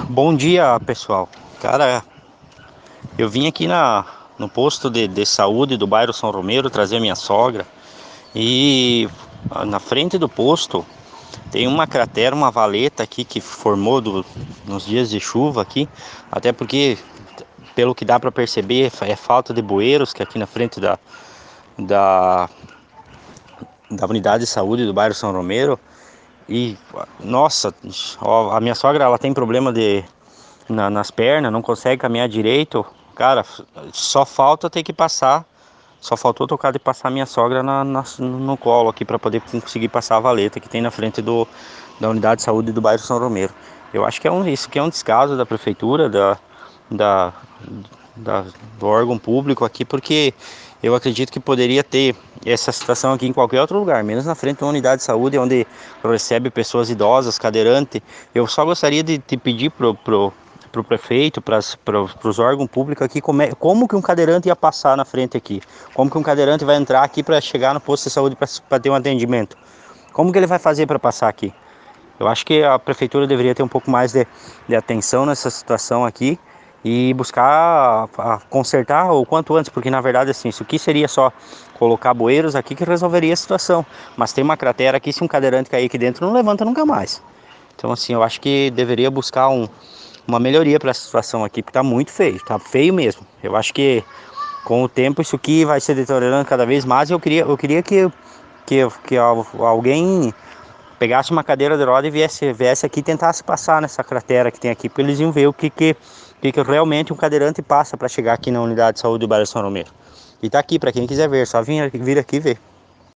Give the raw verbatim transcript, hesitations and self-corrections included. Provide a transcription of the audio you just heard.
Bom dia, pessoal. Cara, eu vim aqui na, no posto de, de saúde do bairro São Romero trazer minha sogra e ah, na frente do posto tem uma cratera, uma valeta aqui que formou do- nos dias de chuva aqui, até porque, pelo que dá para perceber, é falta de bueiros que aqui na frente da, da, da unidade de saúde do bairro São Romero. E, nossa, ó, a minha sogra ela tem problema de na- nas pernas, não consegue caminhar direito. Cara, só falta ter que passar. Só faltou tocar de passar minha sogra na, na- no colo aqui para poder conseguir passar a valeta que tem na frente do, da unidade de saúde do bairro São Romero. Eu acho que é um, isso que é um descaso da prefeitura, da, da, da- do órgão público aqui, porque eu acredito que poderia ter essa situação aqui em qualquer outro lugar, menos na frente de uma unidade de saúde onde recebe pessoas idosas, cadeirante. Eu só gostaria de, de pedir pro, pro, pro prefeito, para os órgãos públicos aqui, como, é, como que um cadeirante ia passar na frente aqui? Como que um cadeirante vai entrar aqui para chegar no posto de saúde para ter um atendimento? Como que ele vai fazer para passar aqui? Eu acho que a prefeitura deveria ter um pouco mais de, de atenção nessa situação aqui e buscar a, a consertar o quanto antes, porque na verdade assim, isso aqui seria só colocar bueiros aqui que resolveria a situação. Mas tem uma cratera aqui, se um cadeirante cair aqui dentro, não levanta nunca mais. Então assim, eu acho que deveria buscar um, uma melhoria para essa situação aqui, porque tá muito feio, tá feio mesmo. Eu acho que com o tempo isso aqui vai se deteriorando cada vez mais e eu queria, eu queria que, que, que alguém pegasse uma cadeira de roda e viesse, viesse aqui e tentasse passar nessa cratera que tem aqui, porque eles iam ver o que, que, que, que realmente um cadeirante passa para chegar aqui na unidade de saúde do bairro São Romero. E tá aqui para quem quiser ver, só vir, vir aqui ver.